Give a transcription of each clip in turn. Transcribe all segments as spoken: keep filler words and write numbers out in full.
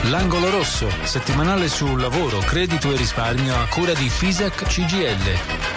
L'angolo rosso, settimanale su lavoro, credito e risparmio a cura di Fisac C G L.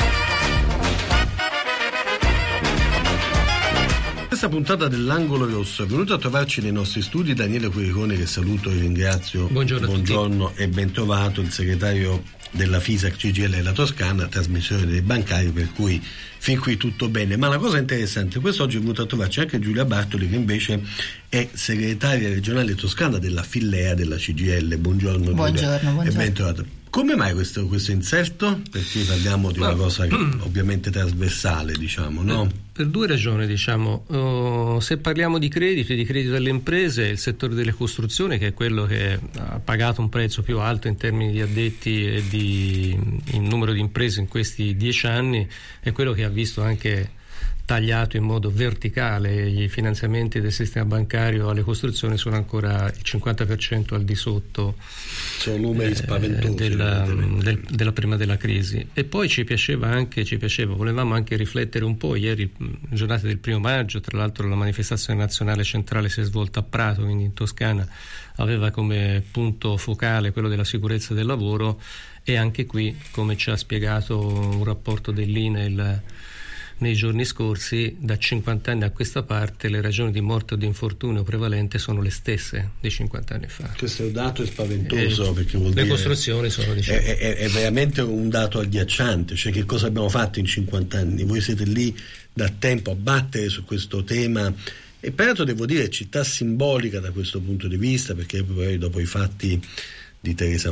Questa puntata dell'Angolo Rosso è venuto a trovarci nei nostri studi Daniele Curicone, che saluto e ringrazio. Buongiorno, Buongiorno e ben trovato, il segretario della Fisac C G L della Toscana, trasmissione dei bancari, per cui fin qui tutto bene. Ma la cosa interessante, quest'oggi è venuto a trovarci anche Giulia Bartoli, che invece è segretaria regionale toscana della Fillea della C G L. Buongiorno, buongiorno, Giulia, buongiorno. e ben trovata. Come mai questo, questo inserto? Perché parliamo di una cosa che, ovviamente trasversale, diciamo, no? Per due ragioni, diciamo. Uh, se parliamo di credito e di credito alle imprese, il settore delle costruzioni, che è quello che ha pagato un prezzo più alto in termini di addetti e di in numero di imprese in questi dieci anni, è quello che ha visto anche tagliato in modo verticale. I finanziamenti del sistema bancario alle costruzioni sono ancora il cinquanta per cento al di sotto, sono numeri spaventosi, eh, della, del, della prima della crisi. E poi ci piaceva anche, ci piaceva, volevamo anche riflettere un po'. Ieri, giornata del primo maggio, tra l'altro la manifestazione nazionale centrale si è svolta a Prato, quindi in Toscana, aveva come punto focale quello della sicurezza del lavoro, e anche qui, come ci ha spiegato un rapporto dell'I N E L nei giorni scorsi, da cinquanta anni a questa parte le ragioni di morte o di infortunio prevalente sono le stesse di cinquanta anni fa. Questo è un dato spaventoso, eh, perché vuol le dire, costruzioni sono, diciamo, è, è, è veramente un dato agghiacciante. Cioè, che cosa abbiamo fatto in cinquanta anni? Voi siete lì da tempo a battere su questo tema, e peraltro devo dire città simbolica da questo punto di vista, perché poi dopo i fatti di Teresa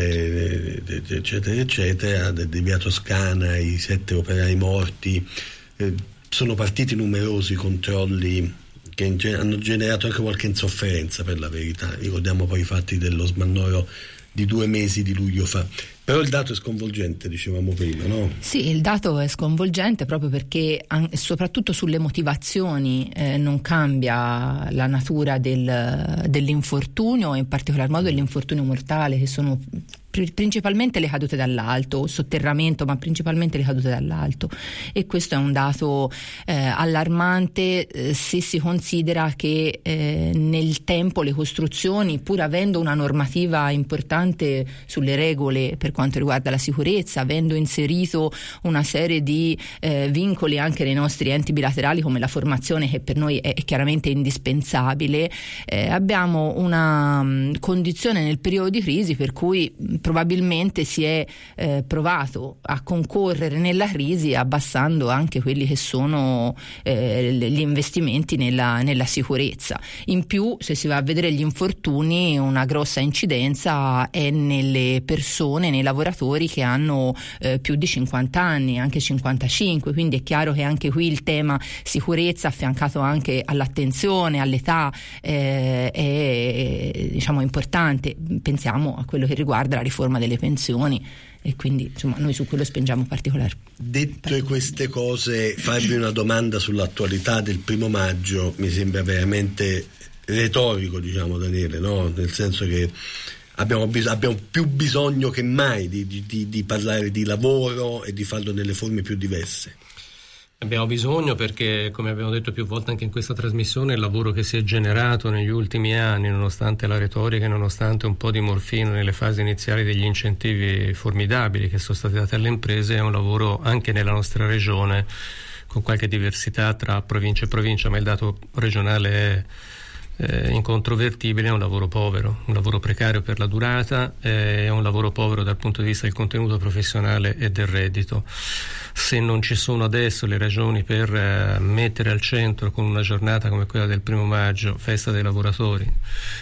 Mode, eccetera eccetera, di via Toscana, i sette operai morti, eh, sono partiti numerosi controlli che in, hanno generato anche qualche insofferenza, per la verità. Ricordiamo poi i fatti dello smannoro di due mesi di luglio fa. Però il dato è sconvolgente, dicevamo prima, no? Sì, il dato è sconvolgente proprio perché an- soprattutto sulle motivazioni eh, non cambia la natura del, dell'infortunio, e in particolar modo dell'infortunio mortale, che sono principalmente le cadute dall'alto, sotterramento, ma principalmente le cadute dall'alto. E questo è un dato eh, allarmante eh, se si considera che eh, nel tempo le costruzioni, pur avendo una normativa importante sulle regole per quanto riguarda la sicurezza, avendo inserito una serie di eh, vincoli anche nei nostri enti bilaterali, come la formazione, che per noi è chiaramente indispensabile, eh, abbiamo una mh, condizione nel periodo di crisi per cui probabilmente si è eh, provato a concorrere nella crisi abbassando anche quelli che sono eh, gli investimenti nella, nella sicurezza. In più, se si va a vedere gli infortuni, una grossa incidenza è nelle persone, nei lavoratori che hanno eh, più di cinquanta anni, anche cinquantacinque, quindi è chiaro che anche qui il tema sicurezza, affiancato anche all'attenzione, all'età, eh, è, diciamo, importante. Pensiamo a quello che riguarda la riforma delle pensioni, e quindi insomma noi su quello spingiamo particolare. Dette queste cose, farvi una domanda sull'attualità del primo maggio mi sembra veramente retorico, diciamo, Daniele, no? Nel senso che abbiamo, bis- abbiamo più bisogno che mai di, di, di parlare di lavoro e di farlo nelle forme più diverse. Abbiamo bisogno perché, come abbiamo detto più volte anche in questa trasmissione, il lavoro che si è generato negli ultimi anni, nonostante la retorica e nonostante un po' di morfino nelle fasi iniziali degli incentivi formidabili che sono stati dati alle imprese, è un lavoro anche nella nostra regione, con qualche diversità tra provincia e provincia, ma il dato regionale è Eh, incontrovertibile. È un lavoro povero, un lavoro precario per la durata, eh, è un lavoro povero dal punto di vista del contenuto professionale e del reddito. Se non ci sono adesso le ragioni per eh, mettere al centro, con una giornata come quella del primo maggio, festa dei lavoratori,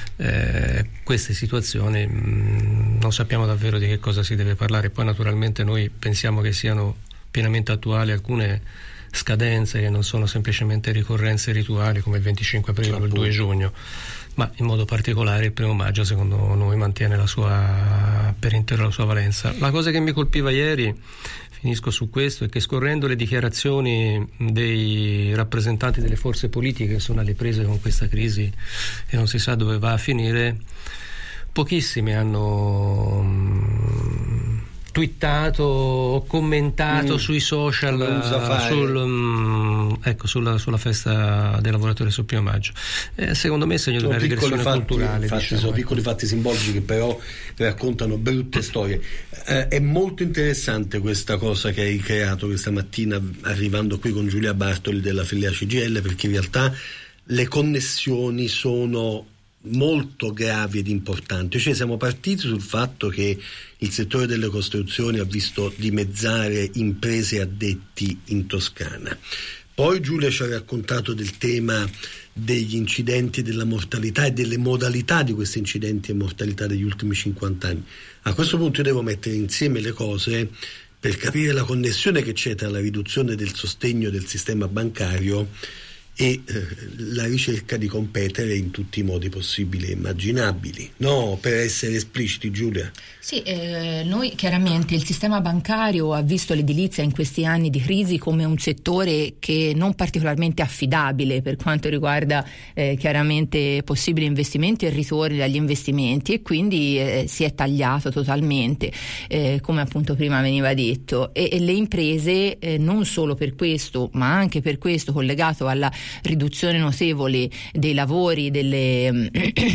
eh, queste situazioni, mh, non sappiamo davvero di che cosa si deve parlare. Poi naturalmente noi pensiamo che siano pienamente attuali alcune scadenze che non sono semplicemente ricorrenze rituali come il venticinque aprile o il due giugno, ma in modo particolare il primo maggio secondo noi mantiene la sua, per intero la sua valenza. La cosa che mi colpiva ieri, finisco su questo, è che scorrendo le dichiarazioni dei rappresentanti delle forze politiche che sono alle prese con questa crisi e non si sa dove va a finire, pochissimi hanno twittato o commentato mm. sui social sul, um, ecco, sulla, sulla festa dei lavoratori sul primo maggio. Eh, secondo me è segno di una regressione fatti, culturale. Infatti, diciamo, sono ecco. piccoli fatti simbolici che però raccontano brutte storie. Eh, è molto interessante questa cosa che hai creato questa mattina arrivando qui con Giulia Bartoli della filiera C G I L, perché in realtà le connessioni sono molto gravi ed importanti. Cioè siamo partiti sul fatto che il settore delle costruzioni ha visto dimezzare imprese addetti in Toscana. Poi Giulia ci ha raccontato del tema degli incidenti, della mortalità e delle modalità di questi incidenti e mortalità degli ultimi cinquanta anni. A questo punto io devo mettere insieme le cose per capire la connessione che c'è tra la riduzione del sostegno del sistema bancario e eh, la ricerca di competere in tutti i modi possibili e immaginabili. No, per essere espliciti, Giulia. Sì, eh, noi chiaramente il sistema bancario ha visto l'edilizia in questi anni di crisi come un settore che non particolarmente affidabile per quanto riguarda eh, chiaramente possibili investimenti e ritorni dagli investimenti, e quindi eh, si è tagliato totalmente, eh, come appunto prima veniva detto, e, e le imprese eh, non solo per questo, ma anche per questo, collegato alla riduzione notevole dei lavori, delle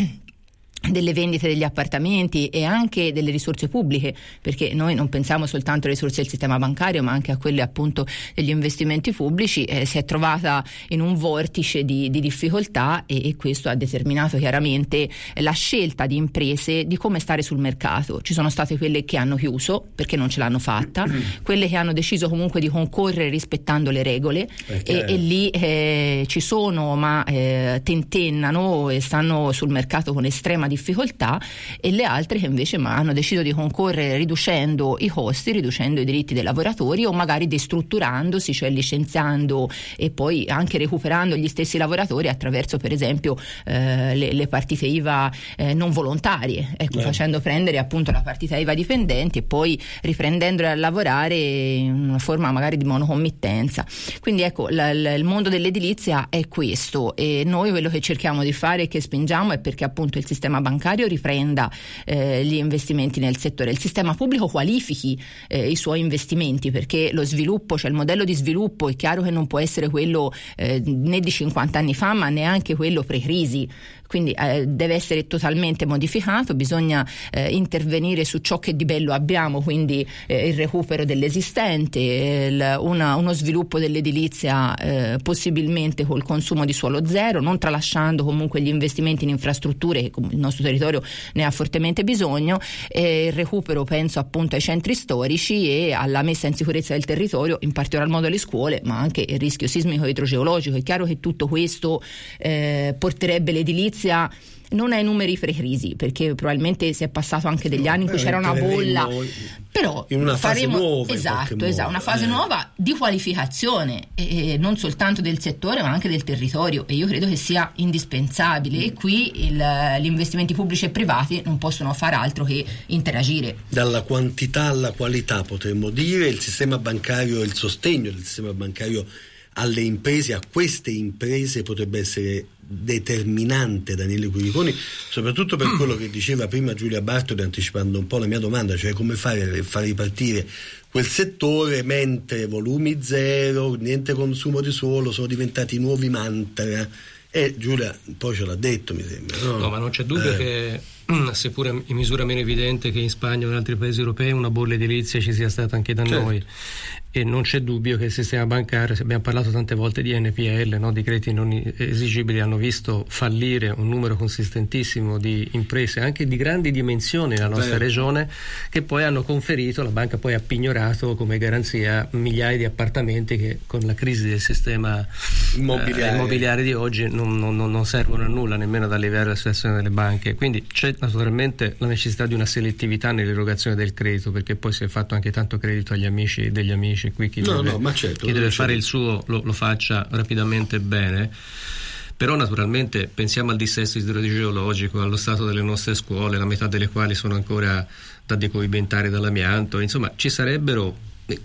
delle vendite degli appartamenti e anche delle risorse pubbliche, perché noi non pensiamo soltanto alle risorse del sistema bancario ma anche a quelle appunto degli investimenti pubblici, eh, si è trovata in un vortice di, di difficoltà e, e questo ha determinato chiaramente la scelta di imprese di come stare sul mercato. Ci sono state quelle che hanno chiuso perché non ce l'hanno fatta, quelle che hanno deciso comunque di concorrere rispettando le regole e, e lì eh, ci sono ma eh, tentennano e stanno sul mercato con estrema difficoltà, e le altre che invece ma hanno deciso di concorrere riducendo i costi, riducendo i diritti dei lavoratori o magari destrutturandosi, cioè licenziando e poi anche recuperando gli stessi lavoratori attraverso per esempio eh, le, le partite I V A eh, non volontarie, ecco, eh. facendo prendere appunto la partita I V A dipendenti e poi riprendendole a lavorare in una forma magari di monocommittenza. Quindi ecco, la, la, il mondo dell'edilizia è questo, e noi quello che cerchiamo di fare e che spingiamo è perché appunto il sistema bancario riprenda eh, gli investimenti nel settore, il sistema pubblico qualifichi eh, i suoi investimenti, perché lo sviluppo, cioè il modello di sviluppo è chiaro che non può essere quello eh, né di cinquanta anni fa ma neanche quello pre-crisi, quindi eh, deve essere totalmente modificato, bisogna eh, intervenire su ciò che di bello abbiamo, quindi eh, il recupero dell'esistente, il, una, uno sviluppo dell'edilizia eh, possibilmente col consumo di suolo zero, non tralasciando comunque gli investimenti in infrastrutture che il nostro territorio ne ha fortemente bisogno, e il recupero penso appunto ai centri storici e alla messa in sicurezza del territorio, in particolar modo alle scuole, ma anche il rischio sismico e idrogeologico. È chiaro che tutto questo eh, porterebbe l'edilizia non ai numeri pre-crisi, perché probabilmente si è passato anche degli anni in cui c'era una bolla, però in una fase faremo, nuova, esatto, esatto, una fase eh. nuova di qualificazione e non soltanto del settore ma anche del territorio, e io credo che sia indispensabile, mm. e qui il, gli investimenti pubblici e privati non possono fare altro che interagire. Dalla quantità alla qualità potremmo dire, il sistema bancario, il sostegno del sistema bancario alle imprese, a queste imprese, potrebbe essere determinante, Daniele Curiconi, soprattutto per quello che diceva prima Giulia Bartoli, anticipando un po' la mia domanda, cioè come fare a far ripartire quel settore mentre volumi zero, niente consumo di suolo sono diventati nuovi mantra. E Giulia poi ce l'ha detto, mi sembra, no? No, ma non c'è dubbio eh. che seppure in misura meno evidente che in Spagna o in altri paesi europei, una bolla edilizia ci sia stata anche da certo. noi, e non c'è dubbio che il sistema bancario, abbiamo parlato tante volte di N P L, no, di crediti non esigibili, hanno visto fallire un numero consistentissimo di imprese anche di grandi dimensioni nella nostra Beh. regione, che poi hanno conferito, la banca poi ha pignorato come garanzia migliaia di appartamenti che con la crisi del sistema immobiliare, eh, immobiliare di oggi non, non, non servono a nulla, nemmeno ad alleviare la situazione delle banche. Quindi c'è naturalmente la necessità di una selettività nell'erogazione del credito, perché poi si è fatto anche tanto credito agli amici degli amici, qui chi no, deve, no, ma certo, chi deve certo. fare il suo lo, lo faccia rapidamente bene. Però naturalmente pensiamo al dissesto idrogeologico, allo stato delle nostre scuole, la metà delle quali sono ancora da decoibentare dall'amianto, insomma ci sarebbero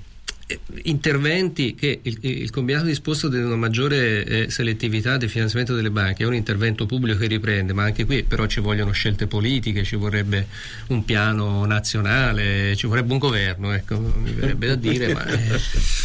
interventi che il, il combinato disposto di una maggiore eh, selettività del finanziamento delle banche è un intervento pubblico che riprende, ma anche qui però ci vogliono scelte politiche, ci vorrebbe un piano nazionale, ci vorrebbe un governo, ecco, mi verrebbe da dire, ma eh.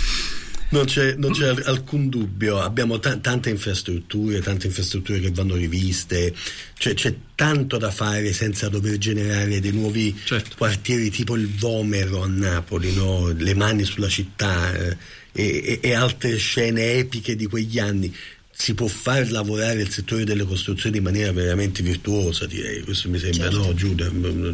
Non c'è, non c'è alcun dubbio, abbiamo t- tante infrastrutture, tante infrastrutture che vanno riviste, cioè c'è tanto da fare senza dover generare dei nuovi certo. quartieri tipo il Vomero a Napoli, no? Le mani sulla città eh, e, e altre scene epiche di quegli anni. Si può far lavorare il settore delle costruzioni in maniera veramente virtuosa, direi, questo mi sembra, certo. no Giulia?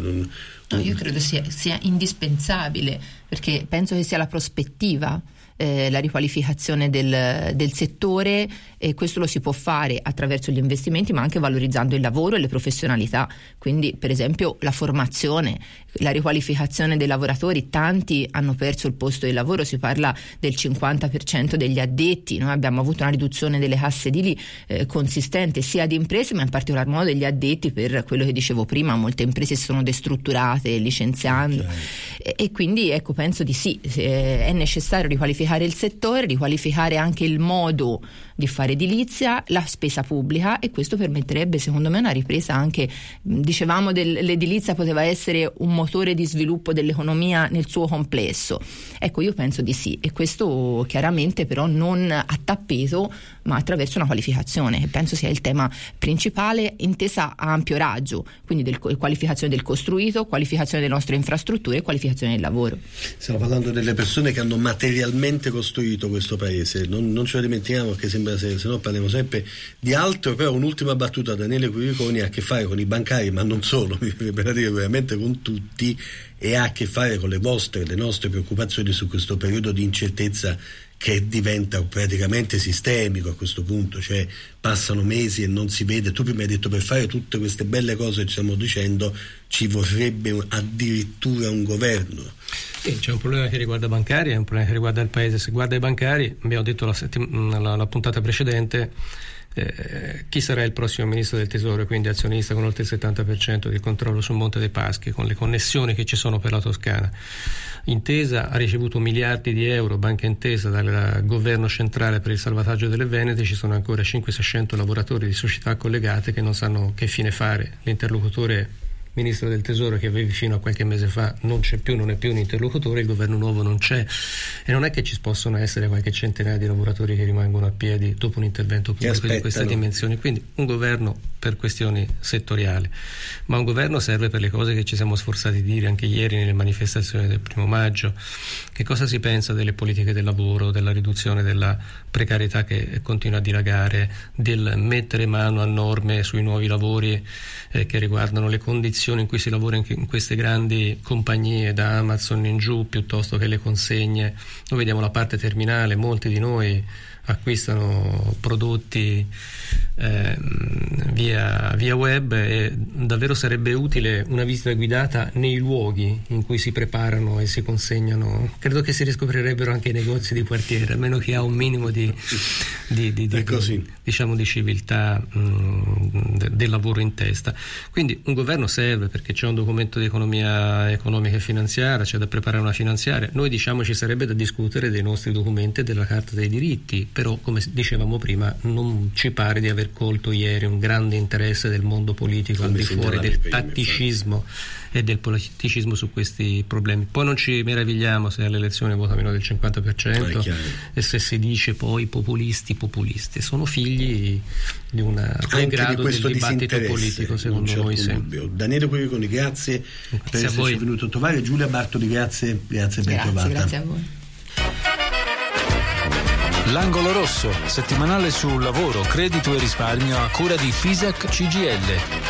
No, io credo sia, sia indispensabile, perché penso che sia la prospettiva. Eh, la riqualificazione del, del settore, e questo lo si può fare attraverso gli investimenti, ma anche valorizzando il lavoro e le professionalità, quindi per esempio la formazione, la riqualificazione dei lavoratori. Tanti hanno perso il posto di lavoro, si parla del cinquanta per cento degli addetti, noi abbiamo avuto una riduzione delle casse edili eh, consistente sia di imprese ma in particolar modo degli addetti, per quello che dicevo prima, molte imprese si sono destrutturate licenziando, okay. e, e quindi ecco, penso di sì, eh, è necessario riqualificare il settore, riqualificare anche il modo di fare edilizia, la spesa pubblica, e questo permetterebbe secondo me una ripresa anche, dicevamo dell'edilizia poteva essere un motore di sviluppo dell'economia nel suo complesso, ecco io penso di sì, e questo chiaramente però non a tappeto ma attraverso una qualificazione, che penso sia il tema principale, intesa a ampio raggio, quindi del, qualificazione del costruito, qualificazione delle nostre infrastrutture e qualificazione del lavoro. Stiamo parlando delle persone che hanno materialmente costruito questo paese, non, non ce lo dimentichiamo, perché sembra, se, se no parliamo sempre di altro. Però un'ultima battuta, Daniele Quiriconi ha a che fare con i bancari, ma non solo, mi verrebbe da dire veramente con tutti, e ha a che fare con le vostre, le nostre preoccupazioni su questo periodo di incertezza che diventa praticamente sistemico a questo punto, cioè passano mesi e non si vede. Tu prima hai detto, per fare tutte queste belle cose che stiamo dicendo ci vorrebbe addirittura un governo. Sì, c'è un problema che riguarda i bancari, è un problema che riguarda il paese. Se guarda i bancari, abbiamo detto la, settim- la, la puntata precedente, eh, chi sarà il prossimo ministro del Tesoro, quindi azionista con oltre il settanta per cento di controllo sul Monte dei Paschi, con le connessioni che ci sono per la Toscana. Intesa ha ricevuto miliardi di euro, Banca Intesa, dal governo centrale per il salvataggio delle Venete. Ci sono ancora cinquecento seicento lavoratori di società collegate che non sanno che fine fare. L'interlocutore ministro del Tesoro che avevi fino a qualche mese fa non c'è più, non è più un interlocutore, il governo nuovo non c'è, e non è che ci possono essere qualche centinaia di lavoratori che rimangono a piedi dopo un intervento pubblico di queste dimensioni. Quindi un governo per questioni settoriali, ma un governo serve per le cose che ci siamo sforzati di dire anche ieri nelle manifestazioni del primo maggio. Che cosa si pensa delle politiche del lavoro, della riduzione della precarietà che continua a dilagare, del mettere mano a norme sui nuovi lavori eh, che riguardano le condizioni in cui si lavora in, in queste grandi compagnie, da Amazon in giù, piuttosto che le consegne. Noi vediamo la parte terminale, molti di noi acquistano prodotti eh, via, via web, e davvero sarebbe utile una visita guidata nei luoghi in cui si preparano e si consegnano. Credo che si riscoprirebbero anche i negozi di quartiere, almeno chi ha un minimo di, di, di, di, di, diciamo di civiltà mh, de, del lavoro in testa. Quindi un governo serve, perché c'è un documento di economia economica e finanziaria, c'è da preparare una finanziaria. Noi diciamo ci sarebbe da discutere dei nostri documenti e della Carta dei diritti, però come dicevamo prima non ci pare di aver colto ieri un grande interesse del mondo politico al di fuori del tatticismo e del politicismo su questi problemi. Poi non ci meravigliamo se alle elezioni vota meno del cinquanta per cento e se si dice poi populisti populisti sono figli di un grado del dibattito politico, secondo noi sempre. Daniele Quiriconi, grazie, grazie per esserci venuto a trovare. Giulia Bartoli, grazie, grazie, ben trovata. Grazie a voi. L'Angolo Rosso, settimanale sul lavoro, credito e risparmio a cura di Fisac C G I L.